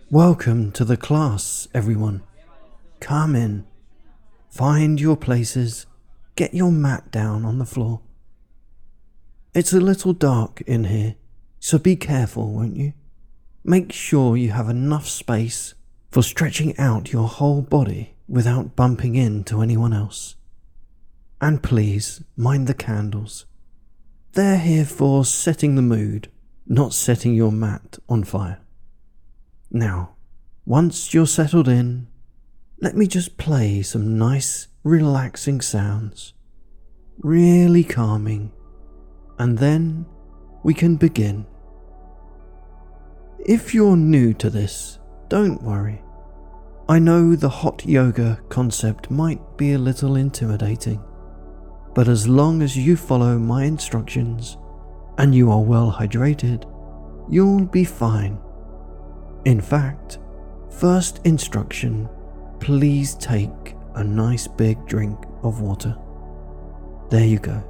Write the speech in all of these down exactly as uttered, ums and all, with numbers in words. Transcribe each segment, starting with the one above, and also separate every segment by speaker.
Speaker 1: Welcome to the class, everyone. Come in, find your places, get your mat down on the floor. It's a little dark in here, so be careful, won't you? Make sure you have enough space for stretching out your whole body without bumping into anyone else. And please mind the candles. They're here for setting the mood, not setting your mat on fire. Now, once you're settled in, let me just play some nice, relaxing sounds, really calming, and then we can begin. If you're new to this, don't worry. I know the hot yoga concept might be a little intimidating, but as long as you follow my instructions and you are well hydrated, you'll be fine. In fact, first instruction, please take a nice big drink of water. There you go.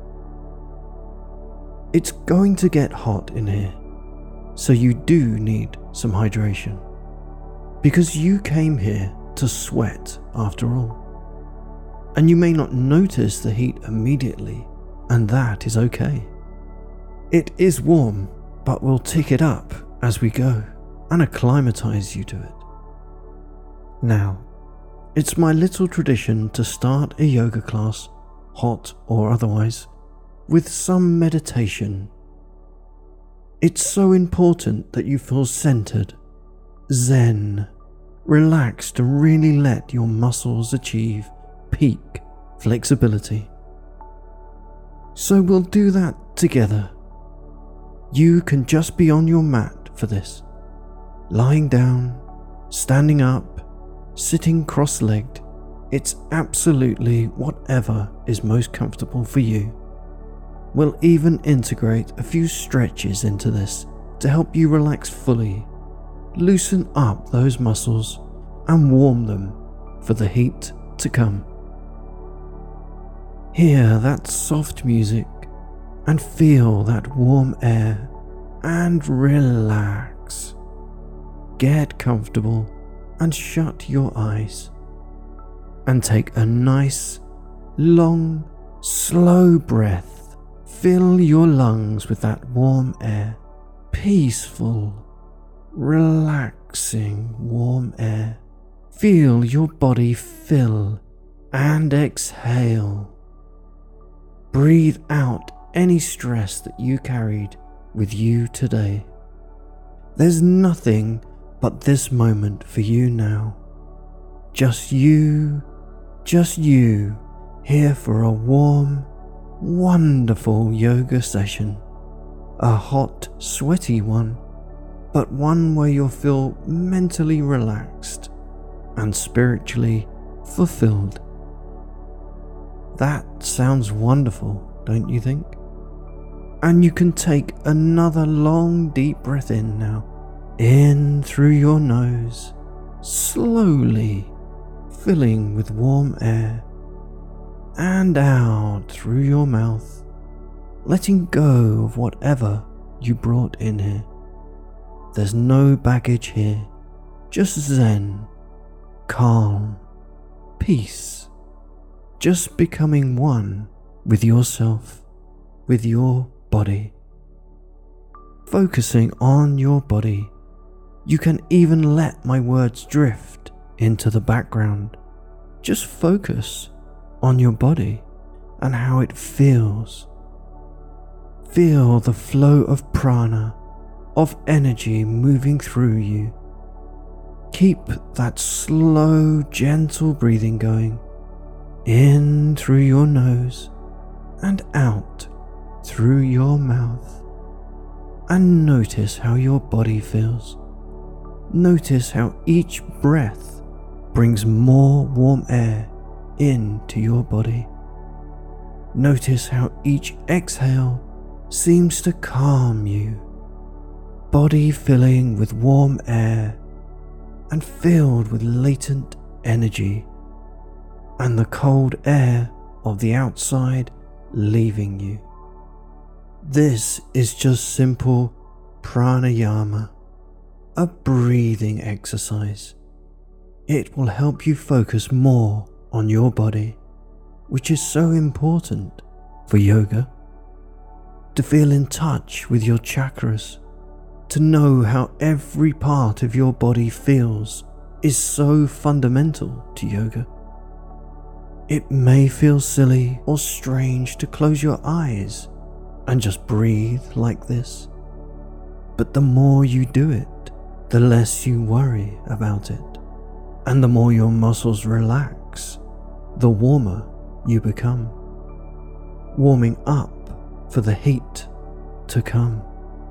Speaker 1: It's going to get hot in here, so you do need some hydration, because you came here to sweat after all. And you may not notice the heat immediately, and that is okay. It is warm, but we'll tick it up as we go and acclimatize you to it. Now, it's my little tradition to start a yoga class, hot or otherwise, with some meditation. It's so important that you feel centered, zen, relaxed, and really let your muscles achieve peak flexibility. So we'll do that together. You can just be on your mat for this. Lying down, standing up, sitting cross-legged, it's absolutely whatever is most comfortable for you. We'll even integrate a few stretches into this to help you relax fully, loosen up those muscles, and warm them for the heat to come. Hear that soft music and feel that warm air and relax. Get comfortable and shut your eyes and take a nice, long, slow breath. Fill your lungs with that warm air, peaceful, relaxing warm air. Feel your body fill and exhale. Breathe out any stress that you carried with you today. There's nothing but this moment for you now. Just you, just you, here for a warm, wonderful yoga session. A hot, sweaty one, but one where you'll feel mentally relaxed and spiritually fulfilled. That sounds wonderful, don't you think? And you can take another long, deep breath in now. In through your nose, slowly filling with warm air, and out through your mouth, letting go of whatever you brought in here. There's no baggage here, just zen, calm, peace, just becoming one with yourself, with your body. Focusing on your body, you can even let my words drift into the background. Just focus on your body and how it feels. Feel the flow of prana, of energy moving through you. Keep that slow, gentle breathing going, in through your nose and out through your mouth. And notice how your body feels. Notice how each breath brings more warm air into your body. Notice how each exhale seems to calm you, body filling with warm air and filled with latent energy, and the cold air of the outside leaving you. This is just simple pranayama, a breathing exercise. It will help you focus more on your body, which is so important for yoga. To feel in touch with your chakras, to know how every part of your body feels is so fundamental to yoga. It may feel silly or strange to close your eyes and just breathe like this, but the more you do it, the less you worry about it, and the more your muscles relax, the warmer you become, warming up for the heat to come.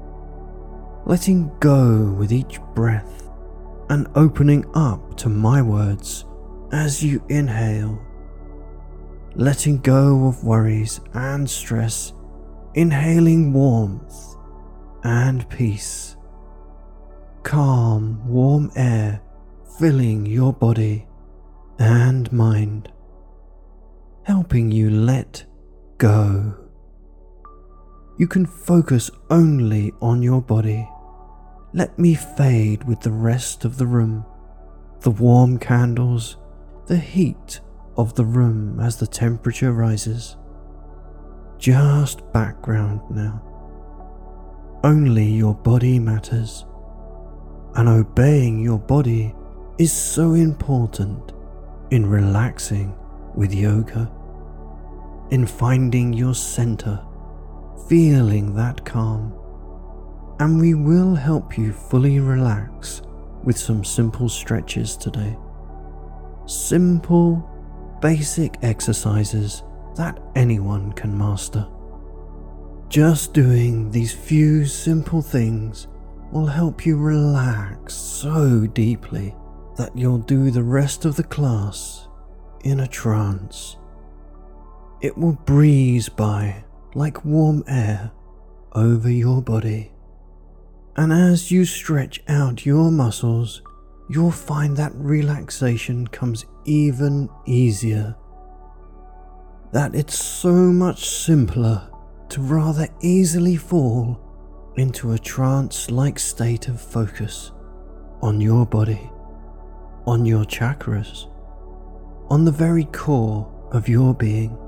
Speaker 1: Letting go with each breath and opening up to my words as you inhale. Letting go of worries and stress, inhaling warmth and peace. Calm, warm air filling your body and mind, helping you let go. You can focus only on your body. Let me fade with the rest of the room, the warm candles, the heat of the room as the temperature rises. Just background now. Only your body matters, and obeying your body is so important in relaxing with yoga, in finding your center, feeling that calm. And we will help you fully relax with some simple stretches today. Simple, basic exercises that anyone can master. Just doing these few simple things will help you relax so deeply that you'll do the rest of the class in a trance. It will breeze by like warm air over your body. And as you stretch out your muscles, you'll find that relaxation comes even easier. That it's so much simpler to rather easily fall into a trance-like state of focus on your body, on your chakras, on the very core of your being.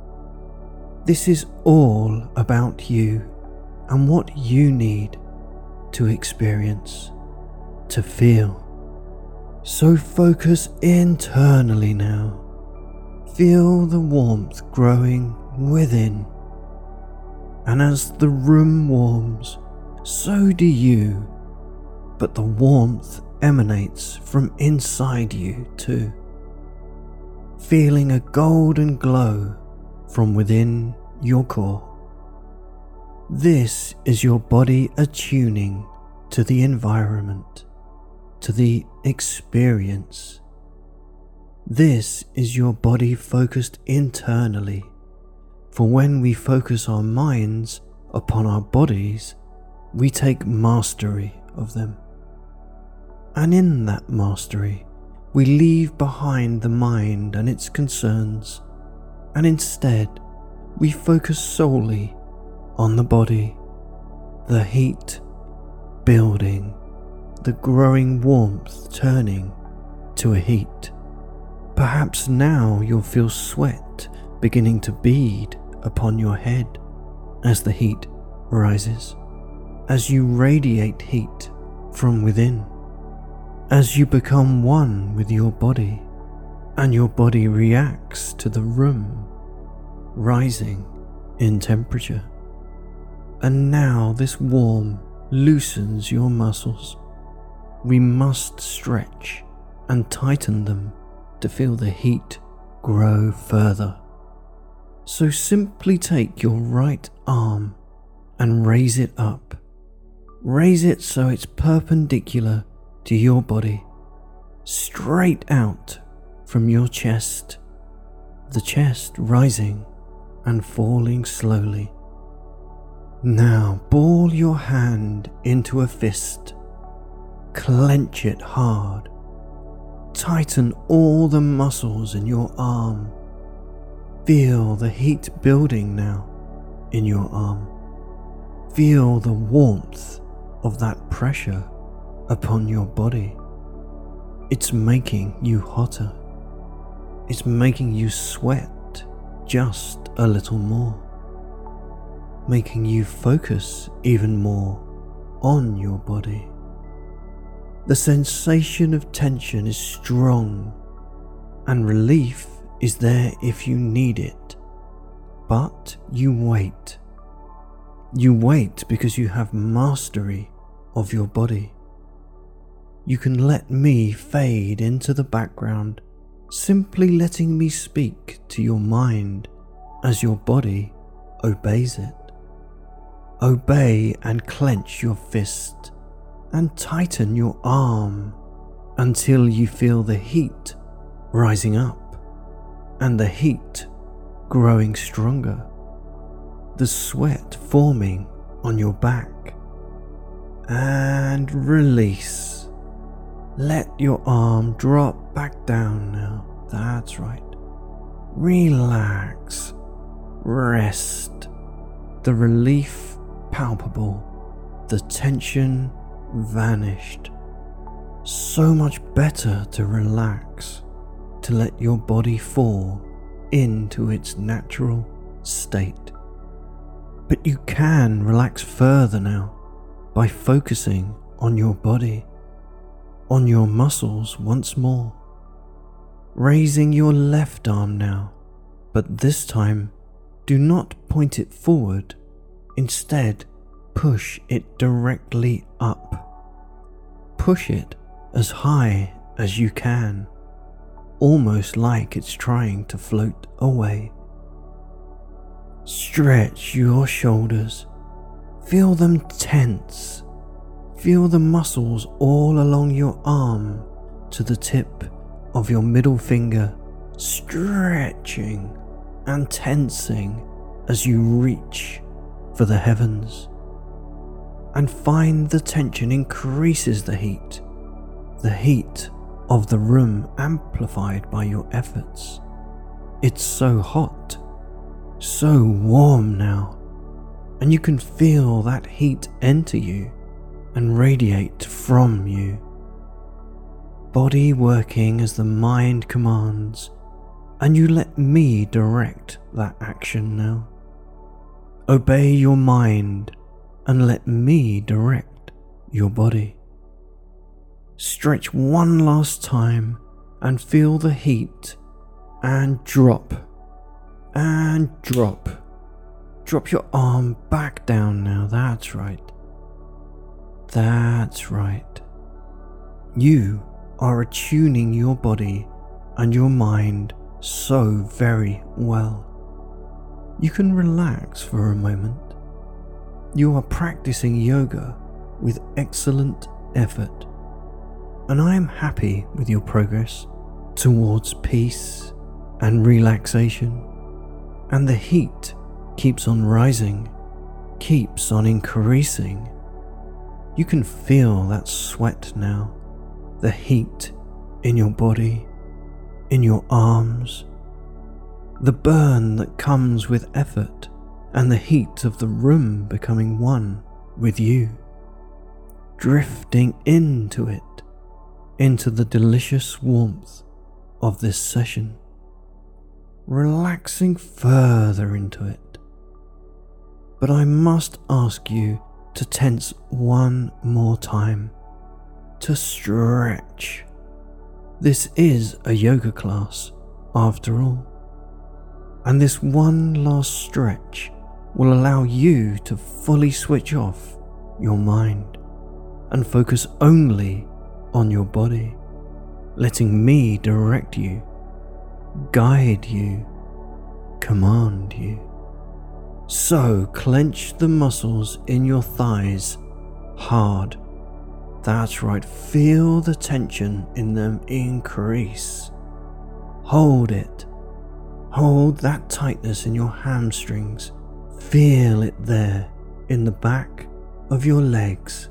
Speaker 1: This is all about you and what you need to experience, to feel. So focus internally now. Feel the warmth growing within. And as the room warms, so do you. But the warmth emanates from inside you too. Feeling a golden glow from within your core. This is your body attuning to the environment, to the experience. This is your body focused internally, for when we focus our minds upon our bodies, we take mastery of them. And in that mastery, we leave behind the mind and its concerns, and instead we focus solely on the body, the heat building, the growing warmth turning to a heat. Perhaps now you'll feel sweat beginning to bead upon your head as the heat rises, as you radiate heat from within, as you become one with your body, and your body reacts to the room rising in temperature. And now this warmth loosens your muscles. We must stretch and tighten them to feel the heat grow further. So simply take your right arm and raise it up. Raise it so it's perpendicular to your body, straight out from your chest, the chest rising and falling slowly. Now ball your hand into a fist, clench it hard, tighten all the muscles in your arm. Feel the heat building now in your arm. Feel the warmth of that pressure upon your body. It's making you hotter. It's making you sweat just a little more, making you focus even more on your body. The sensation of tension is strong, and relief is there if you need it. But you wait. You wait because you have mastery of your body. You can let me fade into the background, simply letting me speak to your mind as your body obeys it. Obey and clench your fist and tighten your arm until you feel the heat rising up and the heat growing stronger, the sweat forming on your back. And release. Let your arm drop back down now. That's right. Relax. Rest. The relief palpable. The tension vanished. So much better to relax, to let your body fall into its natural state. But you can relax further now by focusing on your body, on your muscles once more. Raising your left arm now, but this time do not point it forward. Instead, push it directly up. Push it as high as you can, almost like it's trying to float away. Stretch your shoulders. Feel them tense. Feel the muscles all along your arm to the tip of your middle finger stretching and tensing as you reach for the heavens. And find the tension increases the heat, the heat of the room amplified by your efforts. It's so hot, so warm now, and you can feel that heat enter you and radiate from you. Body working as the mind commands, and you let me direct that action now. Obey your mind and let me direct your body. Stretch one last time and feel the heat, and drop, and drop. Drop your arm back down now, that's right. That's right. You are attuning your body and your mind so very well. You can relax for a moment. You are practicing yoga with excellent effort, and I am happy with your progress towards peace and relaxation. And the heat keeps on rising, keeps on increasing. You can feel that sweat now, the heat in your body, in your arms, the burn that comes with effort, and the heat of the room becoming one with you, drifting into it, into the delicious warmth of this session, relaxing further into it. But I must ask you to tense one more time, to stretch. This is a yoga class, after all, and this one last stretch will allow you to fully switch off your mind and focus only on your body, letting me direct you, guide you, command you. So clench the muscles in your thighs hard. That's right, feel the tension in them increase. Hold it. Hold that tightness in your hamstrings. Feel it there in the back of your legs.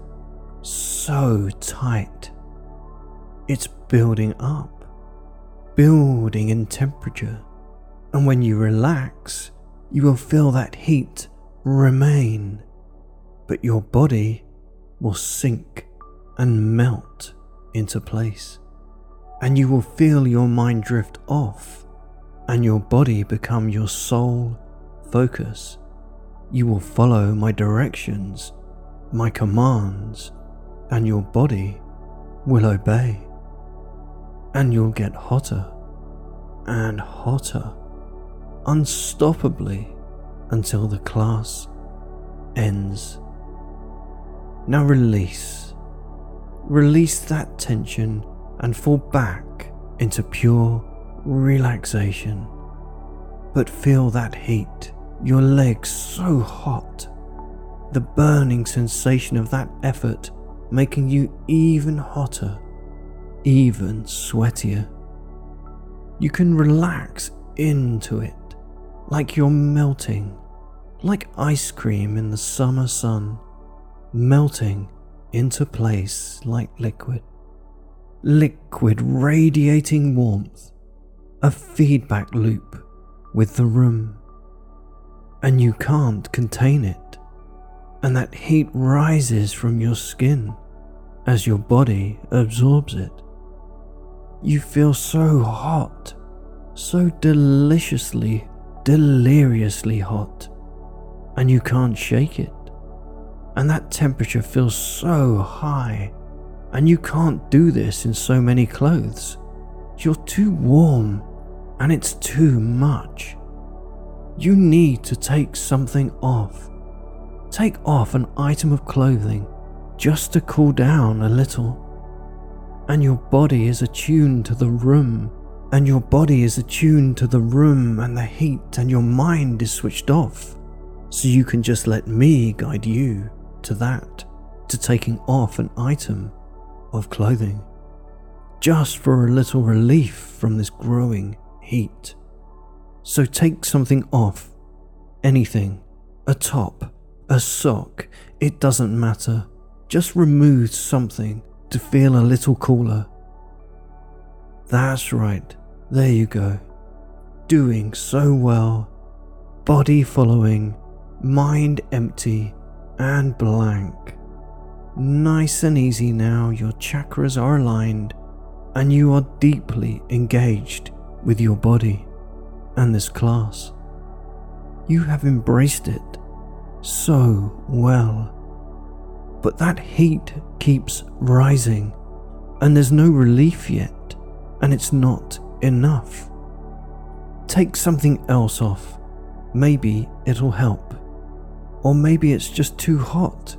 Speaker 1: So tight. It's building up, building in temperature. And when you relax, you will feel that heat remain, but your body will sink and melt into place. And you will feel your mind drift off and your body become your sole focus. You will follow my directions, my commands, and your body will obey. And you'll get hotter and hotter, unstoppably, until the class ends. Now release. Release that tension and fall back into pure relaxation. But feel that heat, your legs so hot, the burning sensation of that effort making you even hotter, even sweatier. You can relax into it like you're melting, like ice cream in the summer sun, melting into place like liquid. Liquid radiating warmth, a feedback loop with the room. And you can't contain it. And that heat rises from your skin as your body absorbs it. You feel so hot, so deliciously, deliriously hot, and you can't shake it. And that temperature feels so high, and you can't do this in so many clothes. You're too warm, and it's too much. You need to take something off. Take off an item of clothing just to cool down a little. And your body is attuned to the room, and your body is attuned to the room and the heat, and your mind is switched off. So you can just let me guide you to that, to taking off an item of clothing, just for a little relief from this growing heat. So take something off, anything, a top, a sock, it doesn't matter. Just remove something to feel a little cooler. That's right, there you go. Doing so well. Body following, mind empty and blank. Nice and easy now, your chakras are aligned and you are deeply engaged with your body and this class. You have embraced it so well. But that heat keeps rising and there's no relief yet, and it's not enough. Take something else off. Maybe it'll help. Or maybe it's just too hot.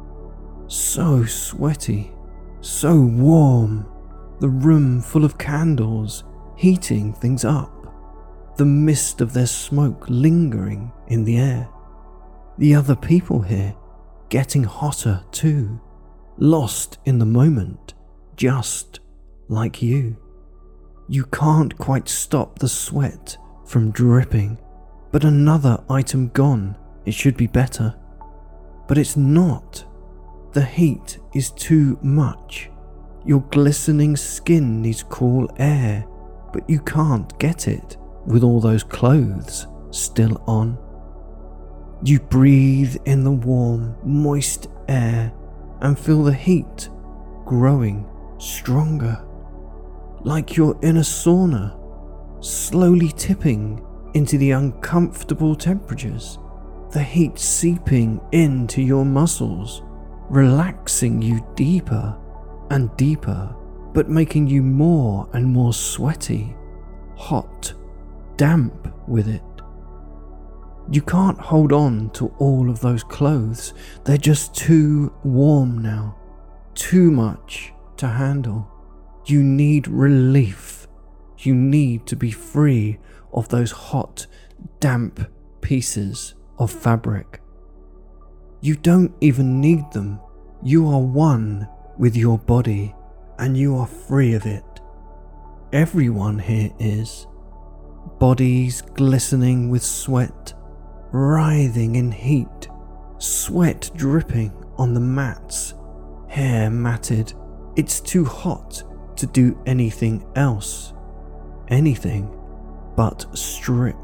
Speaker 1: So sweaty, so warm, the room full of candles heating things up, the mist of their smoke lingering in the air, the other people here getting hotter too, lost in the moment, just like you. You can't quite stop the sweat from dripping, but another item gone, it should be better. But it's not. The heat is too much. Your glistening skin needs cool air, but you can't get it with all those clothes still on. You breathe in the warm, moist air and feel the heat growing stronger, like you're in a sauna, slowly tipping into the uncomfortable temperatures, the heat seeping into your muscles, relaxing you deeper and deeper, but making you more and more sweaty, hot, damp with it. You can't hold on to all of those clothes. They're just too warm now, too much to handle. You need relief. You need to be free of those hot, damp pieces of fabric. You don't even need them. You are one with your body and you are free of it. Everyone here is. Bodies glistening with sweat, writhing in heat, sweat dripping on the mats, hair matted. It's too hot to do anything else, anything but strip.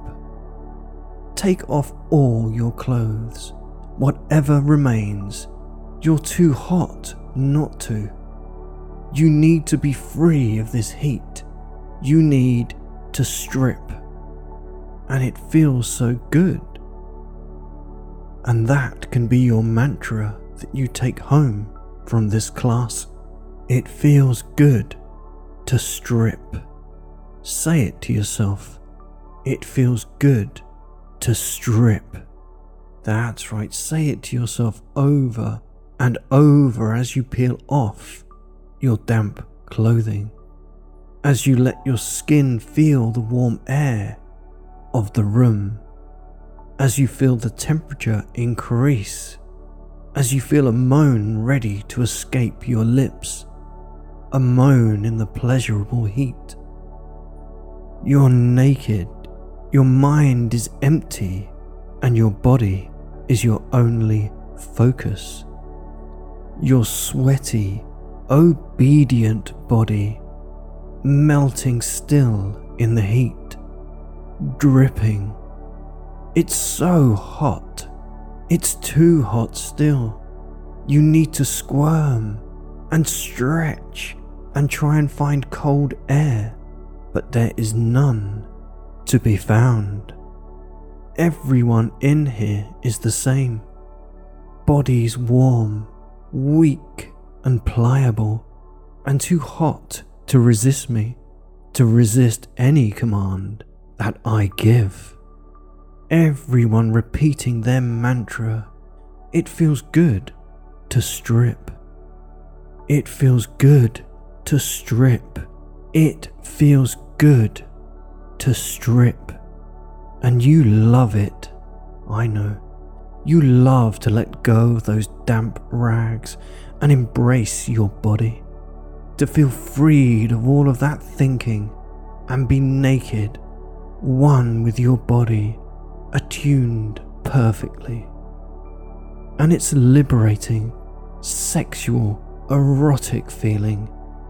Speaker 1: Take off all your clothes, whatever remains. You're too hot not to. You need to be free of this heat. You need to strip. And it feels so good. And that can be your mantra that you take home from this class. It feels good to strip. Say it to yourself. It feels good to strip. That's right, say it to yourself over and over as you peel off your damp clothing, as you let your skin feel the warm air of the room, as you feel the temperature increase, as you feel a moan ready to escape your lips, a moan in the pleasurable heat. You're naked, your mind is empty, and your body is your only focus. Your sweaty, obedient body, melting still in the heat, dripping. It's so hot. It's too hot still. You need to squirm and stretch and try and find cold air, but there is none to be found. Everyone in here is the same. Bodies warm, weak and pliable, and too hot to resist me, to resist any command that I give. Everyone repeating their mantra. It feels good to strip. It feels good to strip. It feels good to strip. And you love it, I know. You love to let go of those damp rags and embrace your body, to feel freed of all of that thinking and be naked, one with your body, attuned perfectly. And it's a liberating, sexual, erotic feeling.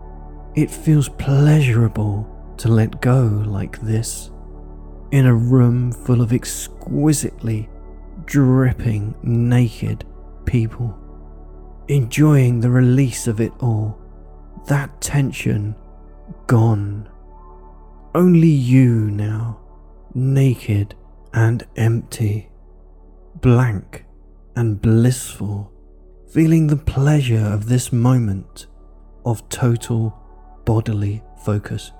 Speaker 1: It feels pleasurable to let go like this, in a room full of exquisitely dripping naked people, enjoying the release of it all, that tension gone. Only you now, naked and empty, blank and blissful, feeling the pleasure of this moment of total bodily focus.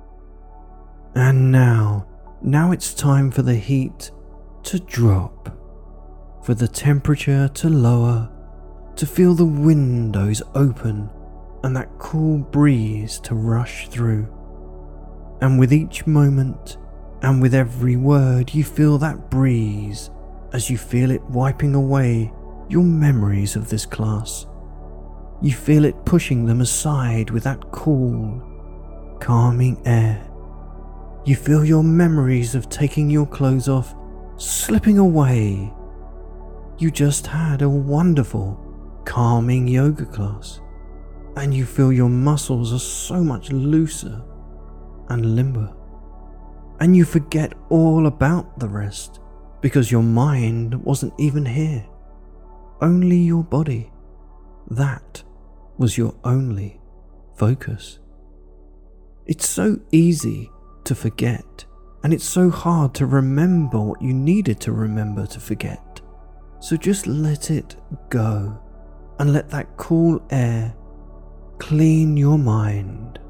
Speaker 1: And now, now it's time for the heat to drop, for the temperature to lower, to feel the windows open and that cool breeze to rush through. And with each moment and with every word, you feel that breeze as you feel it wiping away your memories of this class. You feel it pushing them aside with that cool, calming air. You feel your memories of taking your clothes off slipping away. You just had a wonderful, calming yoga class, and you feel your muscles are so much looser and limber. And you forget all about the rest because your mind wasn't even here. Only your body. That was your only focus. It's so easy to forget, and it's so hard to remember what you needed to remember to forget. So just let it go and let that cool air clean your mind.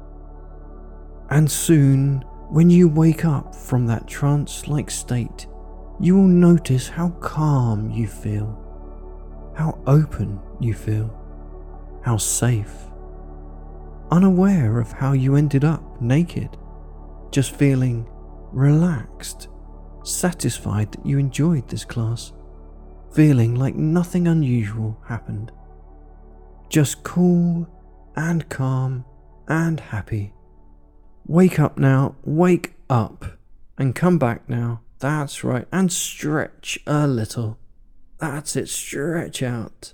Speaker 1: And soon, when you wake up from that trance-like state, you will notice how calm you feel, how open you feel, how safe, unaware of how you ended up naked, just feeling relaxed, satisfied that you enjoyed this class, feeling like nothing unusual happened, just cool and calm and happy. Wake up now, wake up, and come back now, that's right, and stretch a little. That's it, stretch out.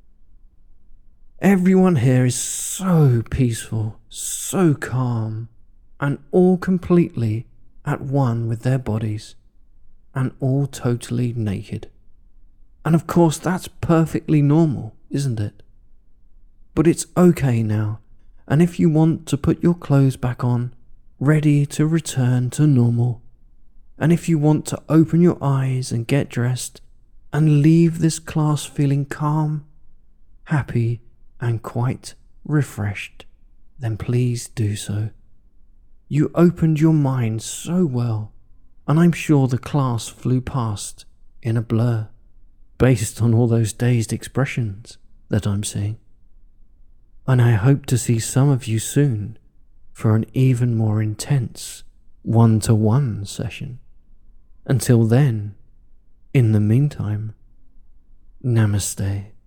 Speaker 1: Everyone here is so peaceful, so calm, and all completely at one with their bodies, and all totally naked. And of course that's perfectly normal, isn't it? But it's okay now, And if you want to put your clothes back on, ready to return to normal, and if you want to open your eyes and get dressed and leave this class feeling calm, happy, and quite refreshed, then please do so. You opened your mind so well, and I'm sure the class flew past in a blur, based on all those dazed expressions that I'm seeing. And I hope to see some of you soon for an even more intense one-to-one session. Until then, in the meantime, Namaste.